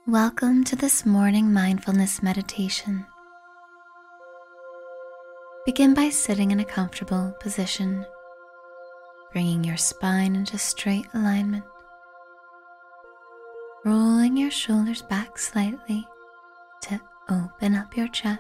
Welcome to this morning mindfulness meditation. Begin by sitting in a comfortable position, bringing your spine into straight alignment, rolling your shoulders back slightly to open up your chest.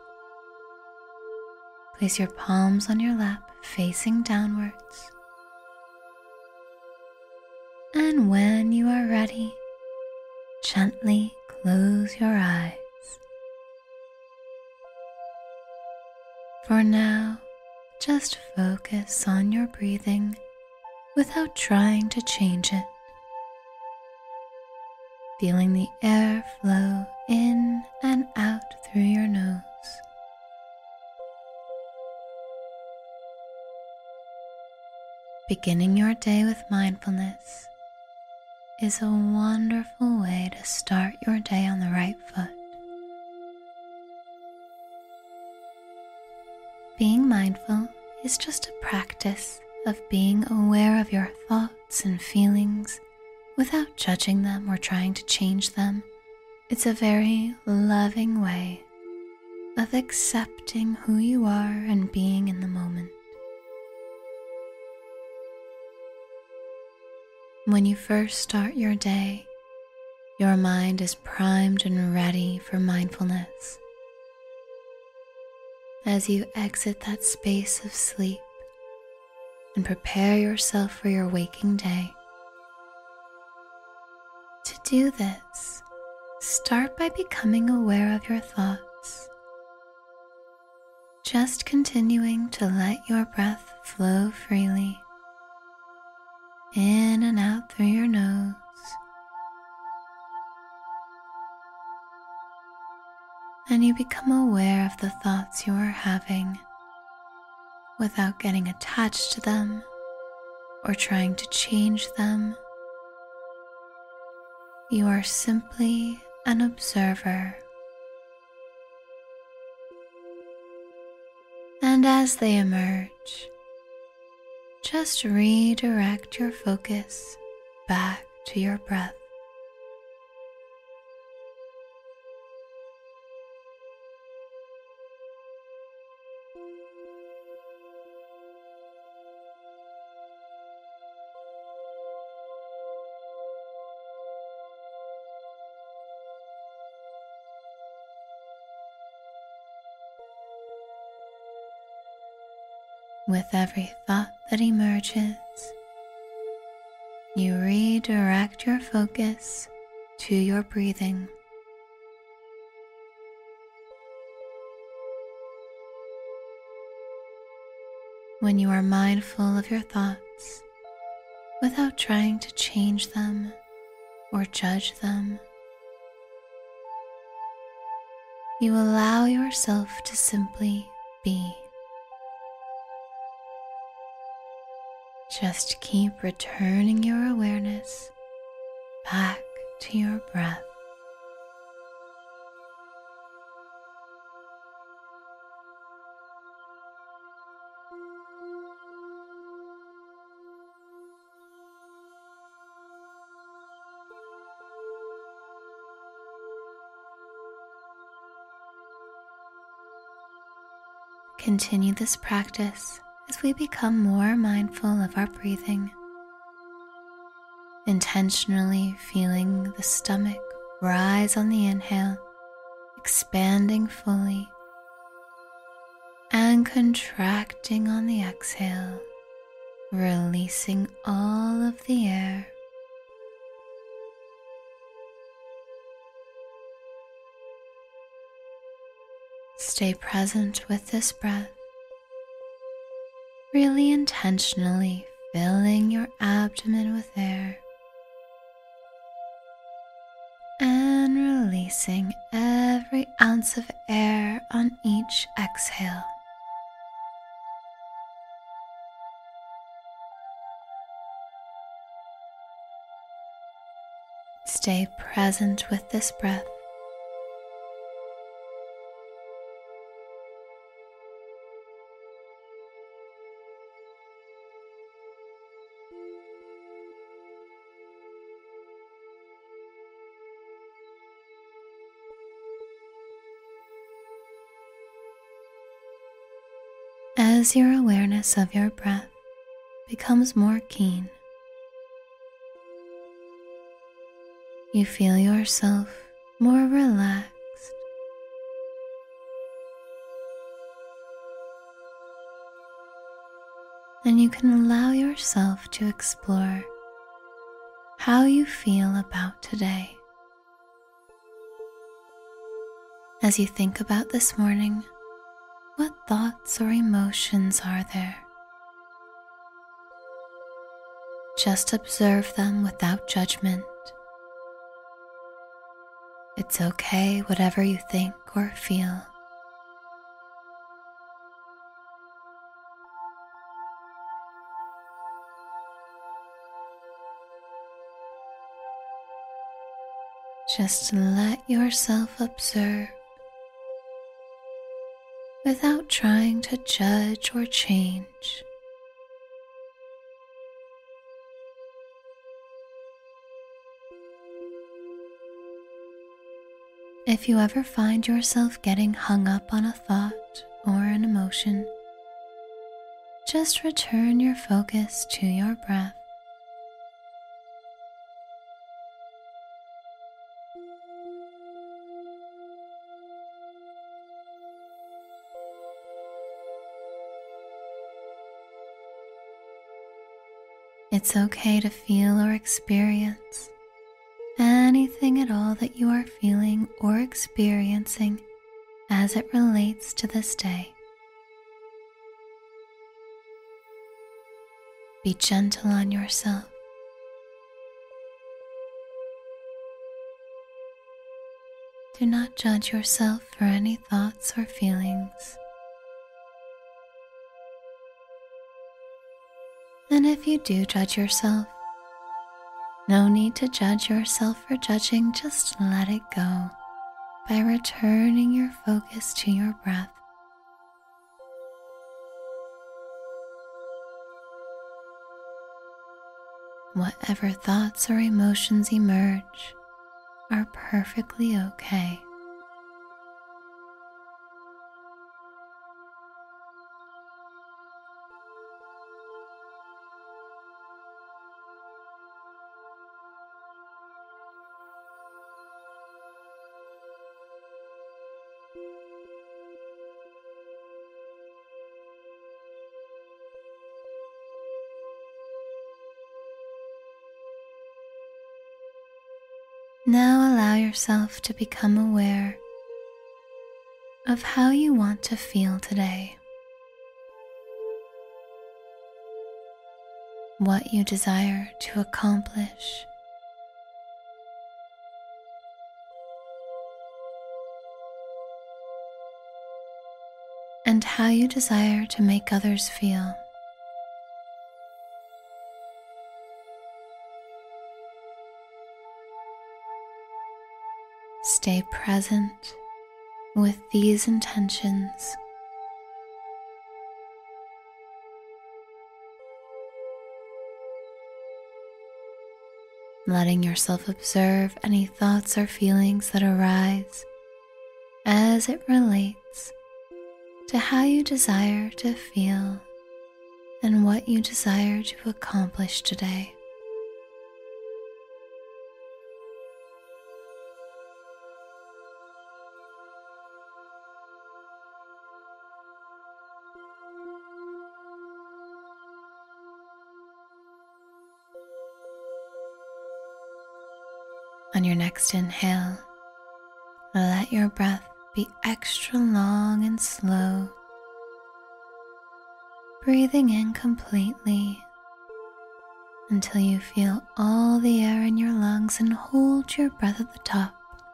Place your palms on your lap facing downwards. And when you are ready, gently close your eyes. For now, just focus on your breathing without trying to change it. Feeling the air flow in and out through your nose. Beginning your day with mindfulness is a wonderful way to start your day on the right foot. Being mindful is just a practice of being aware of your thoughts and feelings without judging them or trying to change them. It's a very loving way of accepting who you are and being in the moment. When you first start your day, your mind is primed and ready for mindfulness. As you exit that space of sleep and prepare yourself for your waking day. To do this, start by becoming aware of your thoughts. Just continuing to let your breath flow freely, in and out through your nose. And you become aware of the thoughts you are having without getting attached to them or trying to change them. You are simply an observer. And as they emerge, just redirect your focus back to your breath. With every thought that emerges, you redirect your focus to your breathing. When you are mindful of your thoughts, without trying to change them or judge them, you allow yourself to simply be. Just keep returning your awareness back to your breath. Continue this practice as we become more mindful of our breathing, intentionally feeling the stomach rise on the inhale, expanding fully, and contracting on the exhale, releasing all of the air. Stay present with this breath, really intentionally filling your abdomen with air and releasing every ounce of air on each exhale. Stay present with this breath. as your awareness of your breath becomes more keen. You feel yourself more relaxed. And you can allow yourself to explore how you feel about today. As you think about this morning, what thoughts or emotions are there? Just observe them without judgment. It's okay, whatever you think or feel. Just let yourself observe without trying to judge or change. If you ever find yourself getting hung up on a thought or an emotion, just return your focus to your breath. It's okay to feel or experience anything at all that you are feeling or experiencing as it relates to this day. Be gentle on yourself. Do not judge yourself for any thoughts or feelings. And if you do judge yourself, no need to judge yourself for judging, just let it go by returning your focus to your breath. Whatever thoughts or emotions emerge are perfectly okay. Now allow yourself to become aware of how you want to feel today, what you desire to accomplish, and how you desire to make others feel. Stay present with these intentions. Letting yourself observe any thoughts or feelings that arise as it relates to how you desire to feel and what you desire to accomplish today. On your next inhale, let your breath be extra long and slow, breathing in completely until you feel all the air in your lungs, and hold your breath at the top.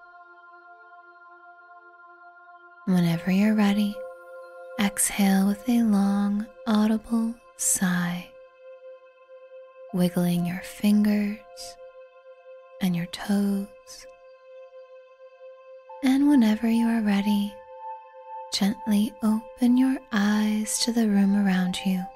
Whenever you're ready, exhale with a long, audible sigh, wiggling your fingers and your toes. And whenever you are ready, gently open your eyes to the room around you.